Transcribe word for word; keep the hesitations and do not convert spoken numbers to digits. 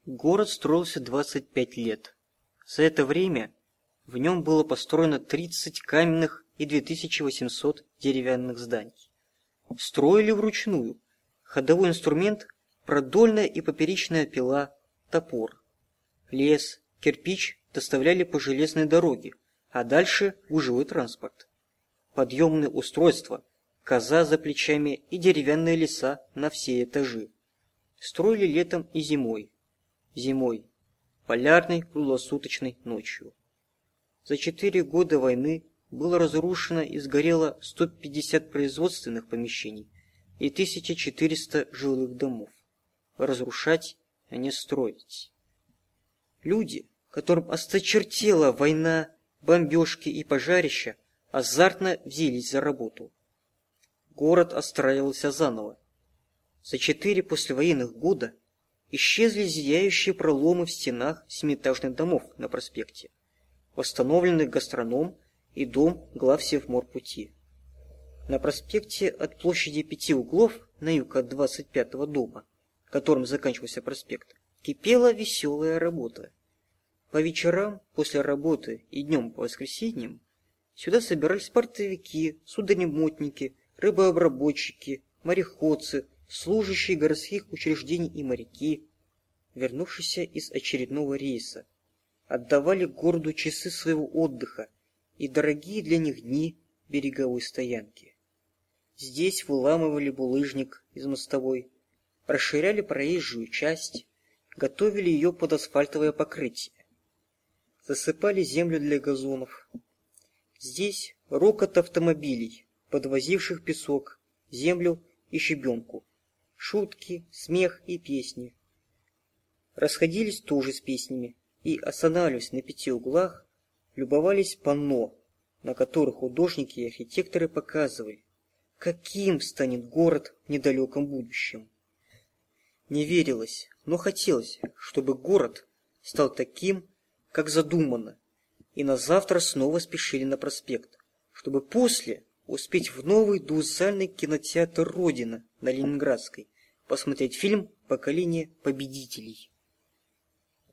Город строился двадцать пять лет. За это время в нем было построено тридцать каменных и две тысячи восемьсот деревянных зданий. Строили вручную. Ходовой инструмент – продольная и поперечная пила, топор. Лес, кирпич доставляли по железной дороге, а дальше гужевой транспорт. Подъемные устройства, коза за плечами и деревянные леса на все этажи. Строили летом и зимой. Зимой. Полярной круглосуточной ночью. За четыре года войны было разрушено и сгорело сто пятьдесят производственных помещений и тысяча четыреста жилых домов. Разрушать, а не строить. Люди, которым осточертела война, бомбежки и пожарища, азартно взялись за работу. Город отстраивался заново. За четыре послевоенных года исчезли зияющие проломы в стенах семиэтажных домов на проспекте, восстановлены гастроном и дом главсевморпути. На проспекте от площади Пяти Углов на юг от двадцать пятого дома, которым заканчивался проспект, кипела веселая работа. По вечерам после работы и днем по воскресеньям сюда собирались портовики, судонемотники, рыбообработчики, мореходцы, служащие городских учреждений и моряки, вернувшиеся из очередного рейса, отдавали городу часы своего отдыха и дорогие для них дни береговой стоянки. Здесь выламывали булыжник из мостовой, расширяли проезжую часть, готовили ее под асфальтовое покрытие, засыпали землю для газонов. Здесь рокот автомобилей, подвозивших песок, землю и щебенку, шутки, смех и песни. Расходились тоже с песнями и, останавливаясь на пяти углах, любовались панно, на которых художники и архитекторы показывали, каким станет город в недалеком будущем. Не верилось, но хотелось, чтобы город стал таким, как задумано, и на завтра снова спешили на проспект, чтобы после успеть в новый двузальный кинотеатр «Родина» на Ленинградской посмотреть фильм «Поколение победителей».